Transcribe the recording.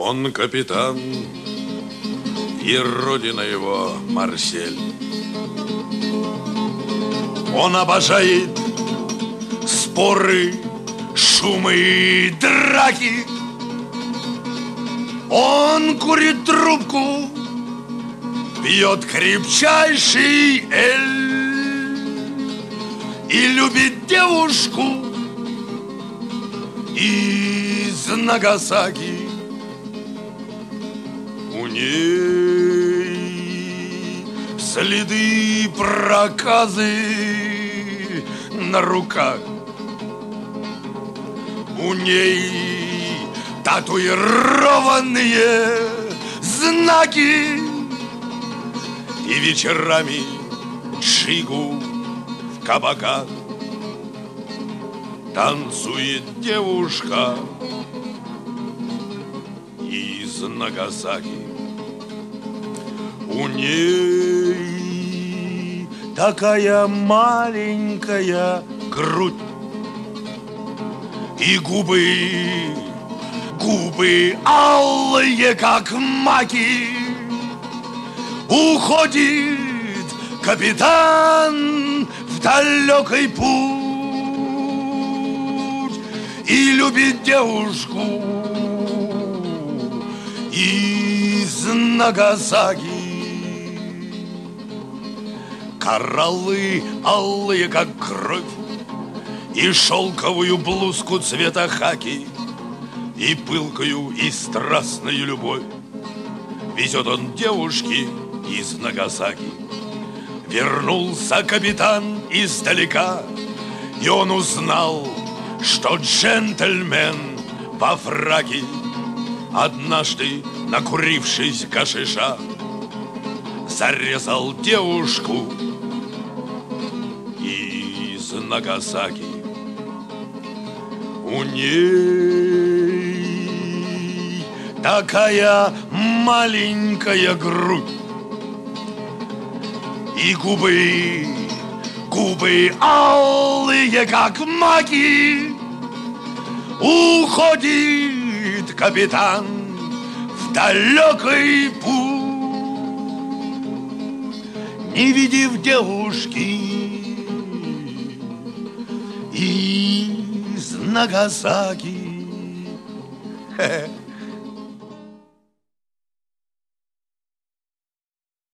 Он капитан, и родина его Марсель. Он обожает споры, шумы и драки. Он курит трубку, пьет крепчайший эль и любит девушку из Нагасаки. У ней следы проказы на руках. У ней татуированные знаки. И вечерами джигу в кабаках танцует девушка из Нагасаки. У ней такая маленькая грудь и губы алые, как маки. Уходит капитан в далекий путь и любит девушку из Нагасаки. Кораллы алые, как кровь, и шелковую блузку цвета хаки, и пылкую и страстную любовь везет он девушки из Нагасаки. Вернулся капитан издалека, и он узнал, что джентльмен во фраке, однажды, накурившись гашиша, зарезал девушку из Нагасаки. У ней такая маленькая грудь и губы алые, как маки. Уходит капитан в далекий путь, не видев девушки из Нагасаки.